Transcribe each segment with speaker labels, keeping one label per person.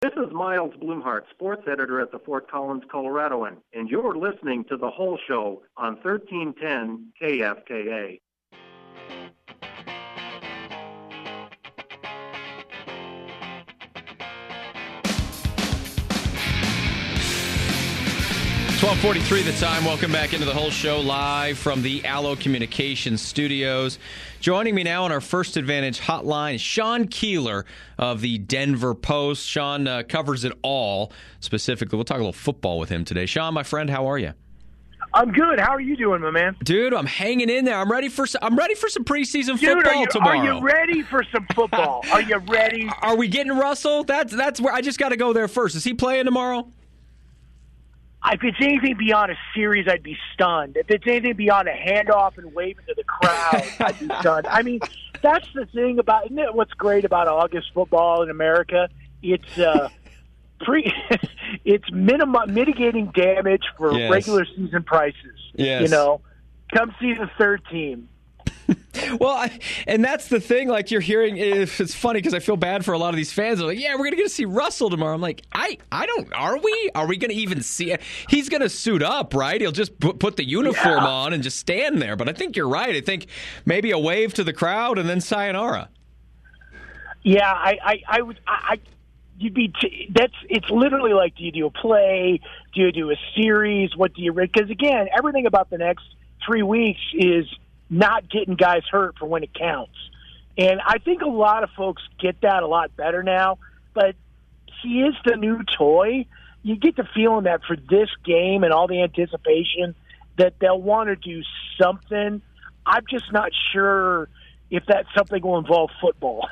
Speaker 1: This is Miles Blumhart, sports editor at the Fort Collins Coloradoan, and you're listening to The Whole Show on 1310 KFKA.
Speaker 2: .43 the time. Welcome back into The Whole Show live from the Allo Communications studios. Joining me now on our First Advantage hotline is Sean Keeler of the Denver Post. Sean covers it all. Specifically, we'll talk a little football with him today. Sean, my friend, how are you?
Speaker 3: I'm good. How are you doing, my man?
Speaker 2: Dude, I'm hanging in there. I'm ready for some preseason football tomorrow.
Speaker 3: Are you ready for some football? Are you ready?
Speaker 2: Are we getting Russell? That's where I just got to go there first. Is he playing tomorrow?
Speaker 3: If it's anything beyond a series, I'd be stunned. If it's anything beyond a handoff and waving to the crowd, I'd be stunned. I mean, that's the thing about, isn't it what's great about August football in America? It's it's mitigating damage for regular season prices.
Speaker 2: Yes.
Speaker 3: You know, come see the third team.
Speaker 2: Well, and that's the thing, like you're hearing, it's funny because I feel bad for a lot of these fans. They're like, yeah, we're going to get to see Russell tomorrow. I'm like, I don't, are we going to even see it? He's going to suit up, right? He'll just put the uniform on and just stand there. But I think you're right. I think maybe a wave to the crowd and then sayonara.
Speaker 3: Yeah, it's literally like, do you do a play? Do you do a series? What do you, because again, everything about the next 3 weeks is not getting guys hurt for when it counts. And I think a lot of folks get that a lot better now, but he is the new toy. You get the feeling that for this game and all the anticipation that they'll want to do something. I'm just not sure if that something will involve football.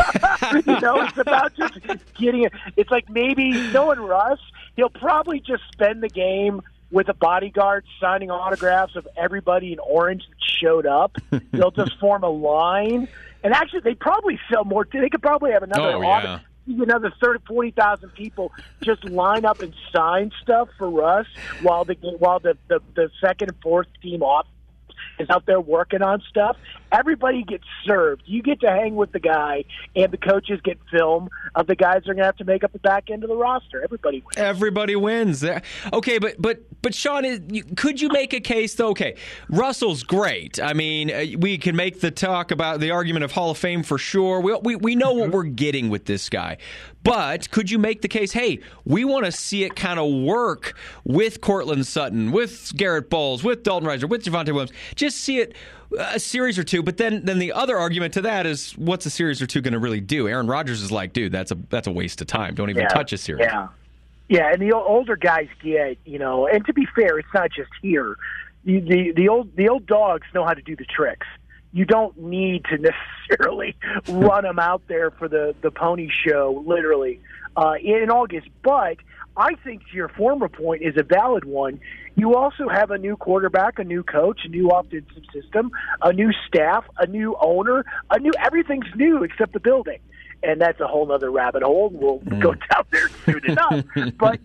Speaker 3: You know, it's about just getting it. It's like maybe knowing Russ, he'll probably just spend the game with a bodyguard signing autographs of everybody in orange that showed up. They'll just form a line. And actually, they probably sell more. They could probably have another 30,000, 40,000 people just line up and sign stuff for Russ while the second and fourth team off is out there working on stuff. Everybody gets served. You get to hang with the guy, and the coaches get film of the guys that are going to have to make up the back end of the roster. Everybody wins.
Speaker 2: Everybody wins. Okay, but Sean, could you make a case, though? Okay, Russell's great. I mean, we can make the talk about the argument of Hall of Fame for sure. We know what we're getting with this guy. But could you make the case, hey, we want to see it kind of work with Cortland Sutton, with Garrett Bowles, with Dalton Risner, with Javonte Williams, just see it a series or two. But then the other argument to that is, what's a series or two going to really do? Aaron Rodgers is like, dude, that's a waste of time. Don't even touch a series.
Speaker 3: Yeah, and the older guys get, you know, and to be fair, it's not just here. The old dogs know how to do the tricks. You don't need to necessarily run them out there for the pony show, literally, in August. But I think your former point is a valid one. You also have a new quarterback, a new coach, a new offensive system, a new staff, a new owner, everything's new except the building. And that's a whole other rabbit hole. We'll go down there soon enough. But,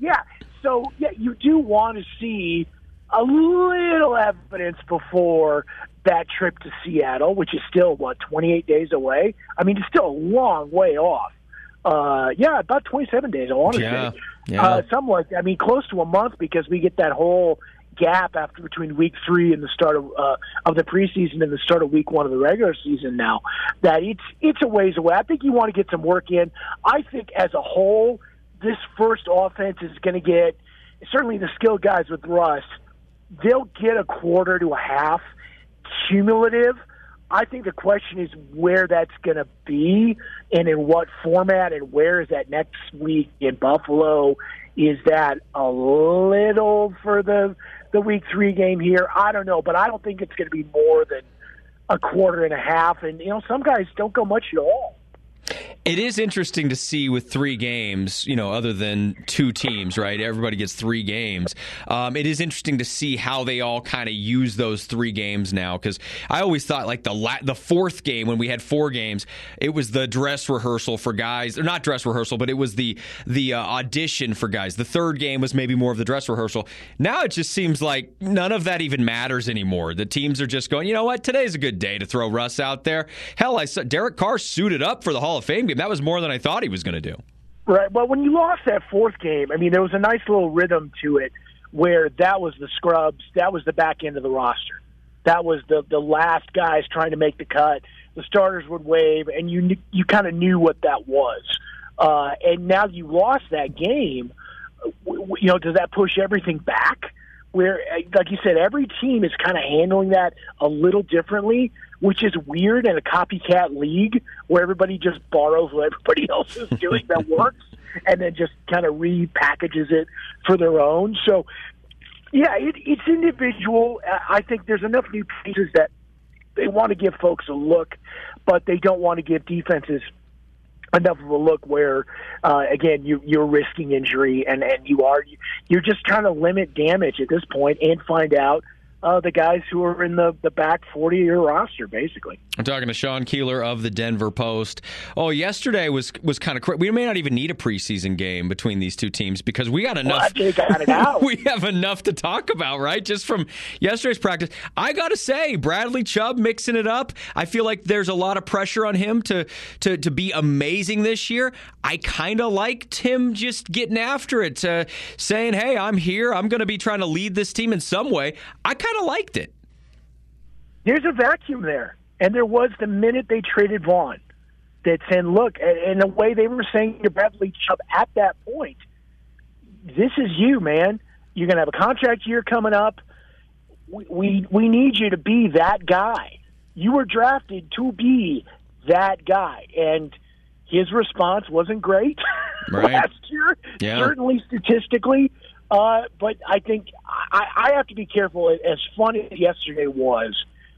Speaker 3: you do want to see a little evidence before that trip to Seattle, which is still, 28 days away? I mean, it's still a long way off. About 27 days, I want to say.
Speaker 2: Yeah.
Speaker 3: Close to a month, because we get that whole gap between week 3 and the start of the preseason and the start of week 1 of the regular season now, that it's a ways away. I think you want to get some work in. I think as a whole, this first offense is going to get, certainly the skilled guys with Russ, they'll get a quarter to a half cumulative. I think the question is where that's going to be and in what format, and where is that next week in Buffalo? Is that a little for the week 3 game here? I don't know, but I don't think it's going to be more than a quarter and a half. And, some guys don't go much at all.
Speaker 2: It is interesting to see with 3 games, other than 2 teams, right? Everybody gets 3 games. It is interesting to see how they all kind of use those 3 games now, because I always thought like the 4th game, when we had 4 games, it was the dress rehearsal for guys. Or not dress rehearsal, but it was the audition for guys. The 3rd game was maybe more of the dress rehearsal. Now it just seems like none of that even matters anymore. The teams are just going, you know what, today's a good day to throw Russ out there. Hell, I saw Derek Carr suited up for the Hall of Fame game. That was more than I thought he was going to do.
Speaker 3: Right. Well, when you lost that fourth game, I mean, there was a nice little rhythm to it where that was the scrubs, that was the back end of the roster. That was the last guys trying to make the cut. The starters would wave, and you kind of knew what that was. And now you lost that game. Does that push everything back? Where, like you said, every team is kind of handling that a little differently, which is weird in a copycat league where everybody just borrows what everybody else is doing that works and then just kind of repackages it for their own. So, yeah, it's individual. I think there's enough new pieces that they want to give folks a look, but they don't want to give defenses enough of a look where, again, you're risking injury and you're just trying to limit damage at this point and find out the guys who are in the back 40 of your roster, basically.
Speaker 2: I'm talking to Sean Keeler of the Denver Post. Oh, yesterday was kind of crazy. We may not even need a preseason game between these two teams because we got enough.
Speaker 3: Well, got it out.
Speaker 2: We have enough to talk about, right? Just from yesterday's practice. I got to say, Bradley Chubb mixing it up. I feel like there's a lot of pressure on him to be amazing this year. I kind of liked him just getting after it, saying, hey, I'm here. I'm going to be trying to lead this team in some way. I kind of liked it.
Speaker 3: There's a vacuum there. And there was the minute they traded Vaughn that said, look, in the way they were saying to Bradley Chubb at that point, this is you, man. You're going to have a contract year coming up. We need you to be that guy. You were drafted to be that guy. And his response wasn't great last year, certainly statistically. But I think I have to be careful. As fun as yesterday was,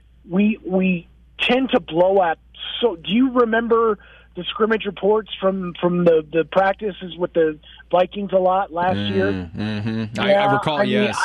Speaker 3: we tend to blow up. So do you remember the scrimmage reports from the practices with the Vikings a lot last year?
Speaker 2: Mm-hmm. I recall, yes.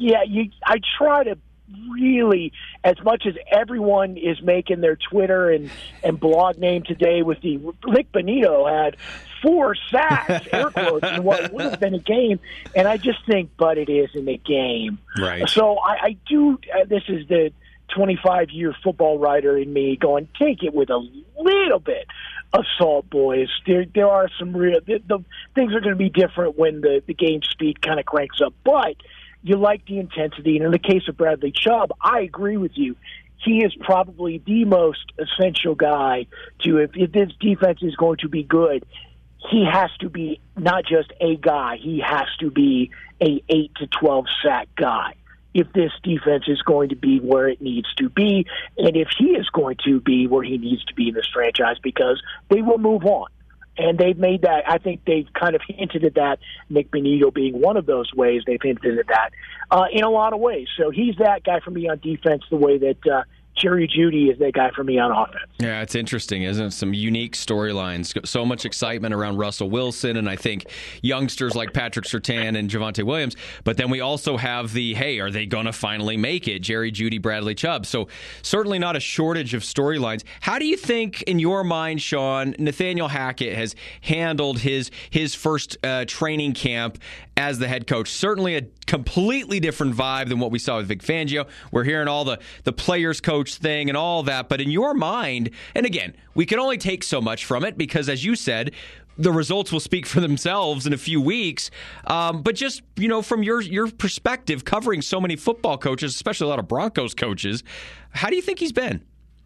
Speaker 3: I try to really, as much as everyone is making their Twitter and blog name today with the Nick Bonito had 4 sacks, air quotes, in what would have been a game, and I just think, but it isn't a game.
Speaker 2: Right.
Speaker 3: So I do, this is the 25-year football writer in me going, take it with a little bit of salt, boys. There are some real, the things are going to be different when the game speed kind of cranks up, but you like the intensity. And in the case of Bradley Chubb, I agree with you. He is probably the most essential guy to, if this defense is going to be good, he has to be not just a guy, he has to be a 8 to 12 sack guy if this defense is going to be where it needs to be, and if he is going to be where he needs to be in this franchise, because they will move on. And they've made that, I think they've kind of hinted at that, Nick Bonito being one of those ways, they've hinted at that in a lot of ways. So he's that guy for me on defense the way that Jerry Jeudy is that guy for me on offense.
Speaker 2: Yeah, it's interesting, isn't it? Some unique storylines. So much excitement around Russell Wilson, and I think youngsters like Patrick Surtain and Javonte Williams. But then we also have the, hey, are they going to finally make it? Jerry Jeudy, Bradley Chubb. So certainly not a shortage of storylines. How do you think, in your mind, Sean, Nathaniel Hackett has handled his first training camp as the head coach? Certainly a completely different vibe than what we saw with Vic Fangio. We're hearing all the players coach thing and all that. But in your mind, and again, we can only take so much from it because, as you said, the results will speak for themselves in a few weeks. But just, from your perspective, covering so many football coaches, especially a lot of Broncos coaches, how do you think he's been?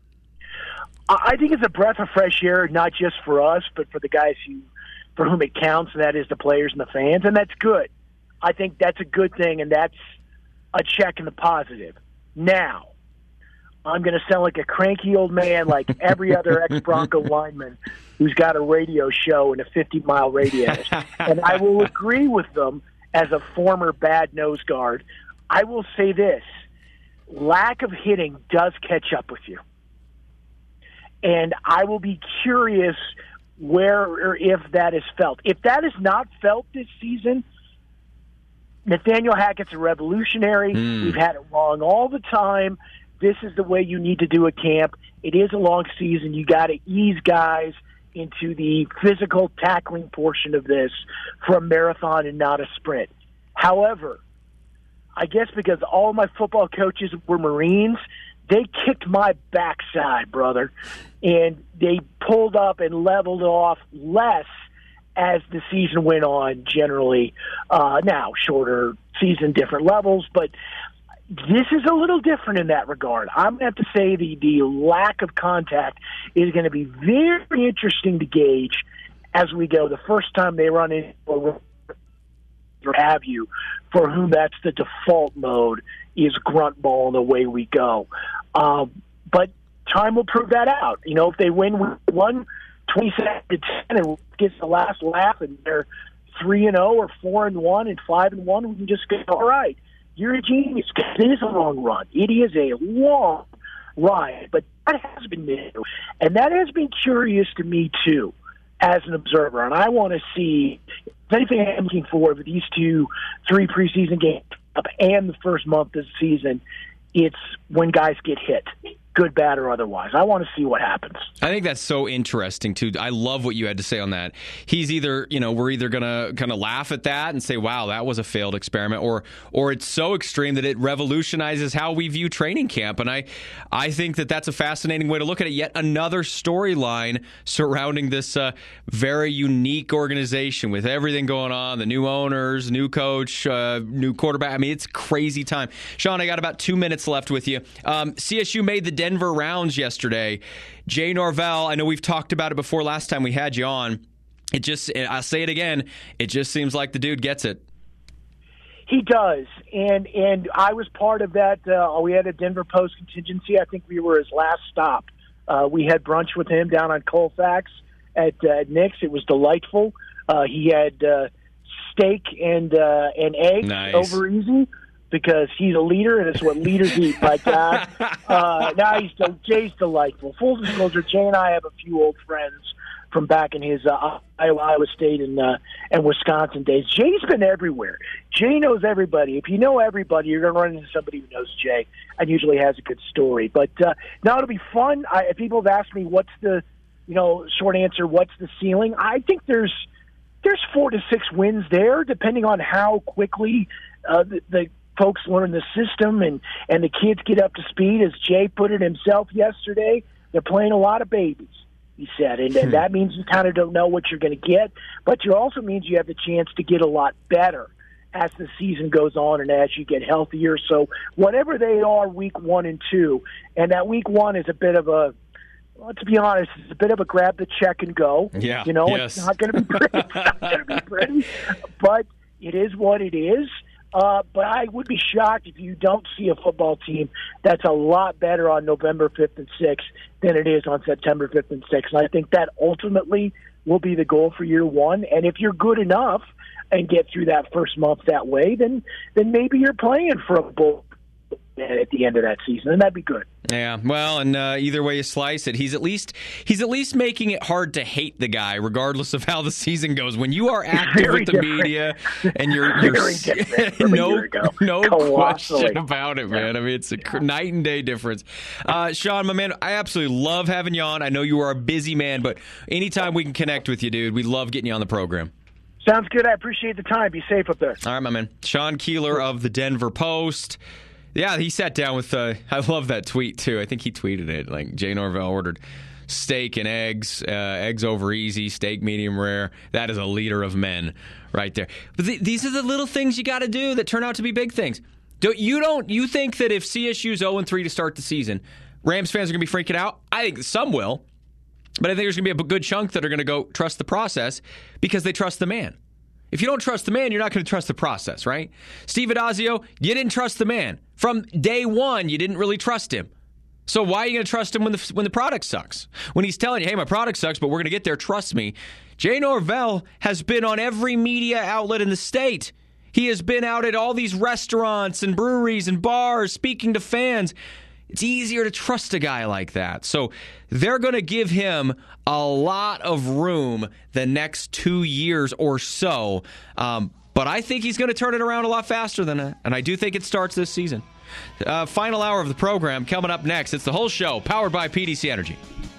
Speaker 3: I think it's a breath of fresh air, not just for us, but for the guys for whom it counts, and that is the players and the fans, and that's good. I think that's a good thing, and that's a check in the positive. Now, I'm going to sound like a cranky old man like every other ex-Bronco lineman who's got a radio show in a 50-mile radius, and I will agree with them as a former bad nose guard. I will say this. Lack of hitting does catch up with you. And I will be curious where or if that is felt. If that is not felt this season, Nathaniel Hackett's a revolutionary. We've had it wrong all the time. This is the way you need to do a camp. It is a long season. You got to ease guys into the physical tackling portion of this for a marathon and not a sprint. However, I guess because all my football coaches were Marines, they kicked my backside, brother, and they pulled up and leveled off less as the season went on, generally. Now, shorter season, different levels, but this is a little different in that regard. I'm going to have to say the lack of contact is going to be very interesting to gauge as we go. The first time they run into or have you, for whom that's the default mode, is grunt ball and away we go. But time will prove that out. If they win 27-10 and gets the last laugh and they're 3-0 or 4-1 and 5-1, we can just go, all right, you're a genius. It is a long run. It is a long ride, but that has been new, and that has been curious to me too, as an observer. And I want to see if anything I'm looking for these 2-3 preseason games up and the first month of the season. It's when guys get hit, good, bad, or otherwise. I want to see what happens.
Speaker 2: I think that's so interesting, too. I love what you had to say on that. He's either, we're either going to kind of laugh at that and say, wow, that was a failed experiment, or it's so extreme that it revolutionizes how we view training camp. And I think that that's a fascinating way to look at it. Yet another storyline surrounding this very unique organization with everything going on, the new owners, new coach, new quarterback. I mean, it's a crazy time. Sean, I got about 2 minutes left with you. CSU made the Denver rounds yesterday. Jay Norvell, I know we've talked about it before last time we had you on. I'll say it again, it just seems like the dude gets it.
Speaker 3: He does, and I was part of that. We had a Denver Post contingency. I think we were his last stop. We had brunch with him down on Colfax at Nick's. It was delightful. He had steak and eggs.
Speaker 2: Nice.
Speaker 3: Over easy. Because he's a leader, and it's what leaders eat. My God, Jay's delightful. Full disclosure, Jay and I have a few old friends from back in his Iowa State and Wisconsin days. Jay's been everywhere. Jay knows everybody. If you know everybody, you're going to run into somebody who knows Jay and usually has a good story. But now it'll be fun. If people have asked me what's the short answer, what's the ceiling, I think there's 4 to 6 wins there, depending on how quickly the folks learn the system and the kids get up to speed. As Jay put it himself yesterday, they're playing a lot of babies, he said. And that means you kind of don't know what you're going to get, but it also means you have the chance to get a lot better as the season goes on and as you get healthier. So whatever they are, week 1 and 2, and that week 1 is a bit of a, to be honest, it's a bit of a grab the check and go.
Speaker 2: Yeah,
Speaker 3: It's not going to be pretty. It's not going to be pretty, but it is what it is. But I would be shocked if you don't see a football team that's a lot better on November 5th and 6th than it is on September 5th and 6th. And I think that ultimately will be the goal for year 1. And if you're good enough and get through that first month that way, then maybe you're playing for a bowl at the end of that season, and that'd be good.
Speaker 2: Yeah, well, and either way you slice it, he's at least making it hard to hate the guy, regardless of how the season goes. When you are active with the media and you're no question about it, man. I mean, it's a night and day difference. Sean, my man, I absolutely love having you on. I know you are a busy man, but anytime we can connect with you, dude, we love getting you on the program.
Speaker 3: Sounds good. I appreciate the time. Be safe up there.
Speaker 2: All right, my man. Sean Keeler of the Denver Post. Yeah, he sat down with, I love that tweet, too. I think he tweeted it. Like, Jay Norvell ordered steak and eggs, eggs over easy, steak medium rare. That is a leader of men right there. But these are the little things you got to do that turn out to be big things. You think that if CSU's 0-3 to start the season, Rams fans are going to be freaking out? I think some will. But I think there's going to be a good chunk that are going to go trust the process because they trust the man. If you don't trust the man, you're not going to trust the process, right? Steve Addazio, you didn't trust the man. From day one, you didn't really trust him. So why are you going to trust him when the product sucks? When he's telling you, hey, my product sucks, but we're going to get there, trust me. Jay Norvell has been on every media outlet in the state. He has been out at all these restaurants and breweries and bars speaking to fans. It's easier to trust a guy like that. So they're going to give him a lot of room the next 2 years or so. But I think he's going to turn it around a lot faster than that. And I do think it starts this season. Final hour of the program coming up next. It's the whole show powered by PDC Energy.